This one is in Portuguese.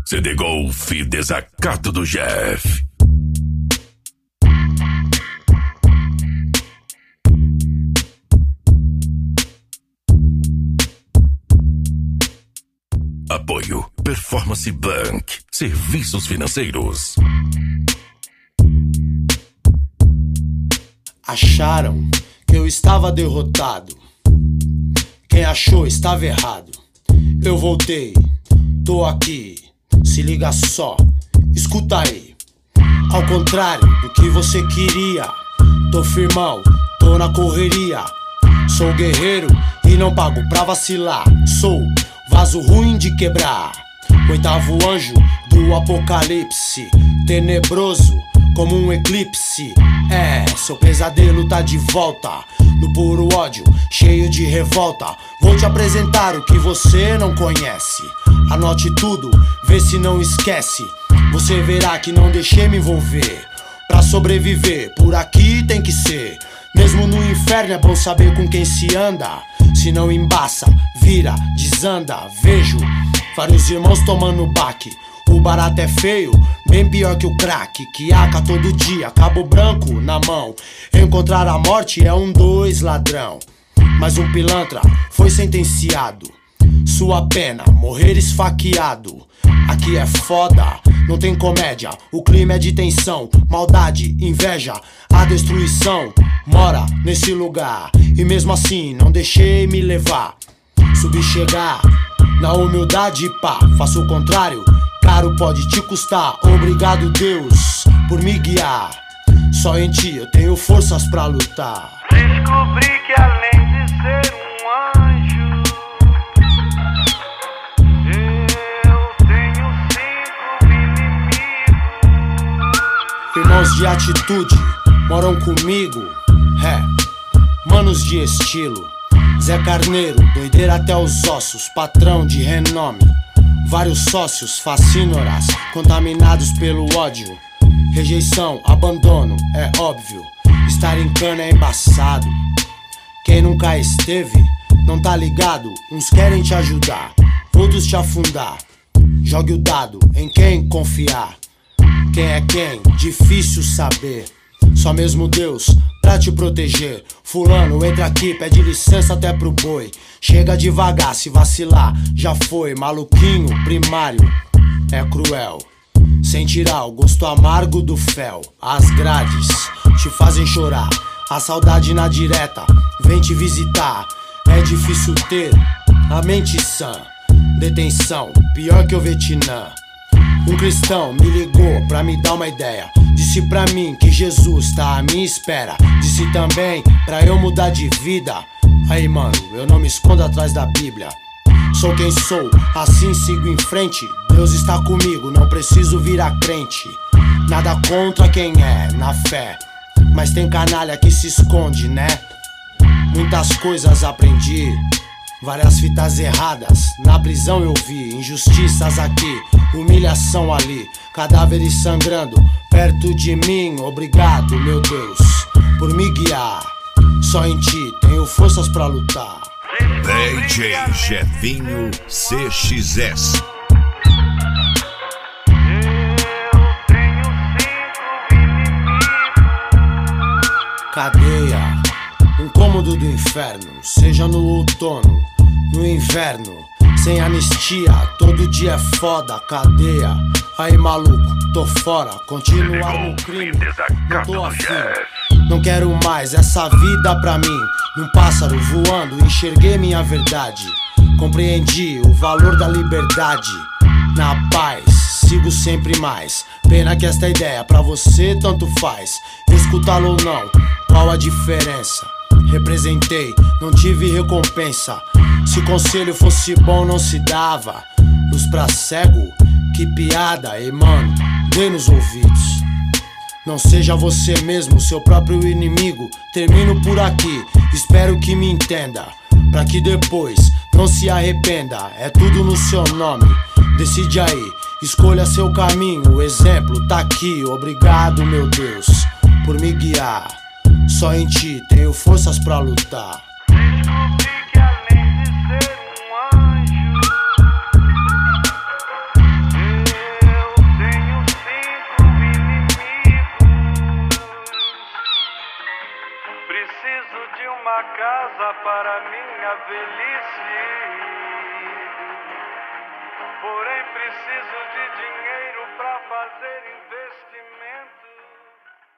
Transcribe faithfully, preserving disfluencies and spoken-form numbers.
C D Golf Desacato do Jeff. Apoio Performance Bank, serviços financeiros. Acharam que eu estava derrotado. Quem achou estava errado. Eu voltei, tô aqui. Se liga só, escuta aí. Ao contrário do que você queria, tô firmão, tô na correria. Sou guerreiro e não pago pra vacilar. Sou vaso ruim de quebrar, oitavo anjo do apocalipse, tenebroso como um eclipse. É, seu pesadelo tá de volta, no puro ódio, cheio de revolta. Vou te apresentar o que você não conhece. Anote tudo, vê se não esquece. Você verá que não deixei me envolver. Pra sobreviver, por aqui tem que ser. Mesmo no inferno é bom saber com quem se anda. Se não embaça, vira, desanda. Vejo vários irmãos tomando baque. O barato é feio, bem pior que o crack. Que aca todo dia, cabo branco na mão. Encontrar a morte é um dois ladrão. Mas um pilantra foi sentenciado. Sua pena, morrer esfaqueado. Aqui é foda, não tem comédia. O clima é de tensão, maldade, inveja. A destruição mora nesse lugar. E mesmo assim não deixei me levar. Subi chegar na humildade, pá. Faço o contrário, caro pode te custar. Obrigado Deus por me guiar. Só em ti eu tenho forças pra lutar. Descobri que além de ser um anjo, eu tenho cinco inimigos. Irmãos de atitude moram comigo, é, manos de estilo. Zé Carneiro, doideira até os ossos, patrão de renome. Vários sócios fascínoras, contaminados pelo ódio. Rejeição, abandono, é óbvio. Estar em cana é embaçado. Quem nunca esteve, não tá ligado. Uns querem te ajudar, outros te afundar. Jogue o dado em quem confiar. Quem é quem, difícil saber. Só mesmo Deus pra te proteger. Fulano, entra aqui, pede licença até pro boi. Chega devagar, se vacilar, já foi. Maluquinho, primário, é cruel. Sem tirar o gosto amargo do fel. As grades te fazem chorar. A saudade na direta vem te visitar. É difícil ter a mente sã. Detenção, pior que o Vietnã. Um cristão me ligou pra me dar uma ideia. Disse pra mim que Jesus tá à minha espera. Disse também pra eu mudar de vida. Aí mano, eu não me escondo atrás da Bíblia. Sou quem sou, assim sigo em frente. Deus está comigo, não preciso virar crente. Nada contra quem é, na fé. Mas tem canalha que se esconde, né? Muitas coisas aprendi, várias fitas erradas na prisão eu vi. Injustiças aqui, humilhação ali. Cadáveres sangrando perto de mim. Obrigado, meu Deus, por me guiar. Só em ti tenho forças pra lutar. D J Jefinho C X S. Cadeia, um cômodo do inferno. Seja no outono, no inverno. Sem anistia, todo dia é foda. Cadeia, aí maluco, tô fora. Continuar no crime, não tô afim. Não quero mais essa vida pra mim. Num pássaro voando, enxerguei minha verdade. Compreendi o valor da liberdade. Na paz, sigo sempre mais. Pena que esta ideia pra você tanto faz. Escutá-lo ou não, qual a diferença? Representei, não tive recompensa. Se conselho fosse bom não se dava. Luz pra cego, que piada, ei mano, dê nos ouvidos. Não seja você mesmo, seu próprio inimigo. Termino por aqui, espero que me entenda. Pra que depois não se arrependa. É tudo no seu nome, decide aí. Escolha seu caminho, o exemplo tá aqui. Obrigado, meu Deus, por me guiar. Só em ti tenho forças pra lutar. Descobri que além de ser um anjo, preciso de uma casa para minha velhice. Porém preciso de dinheiro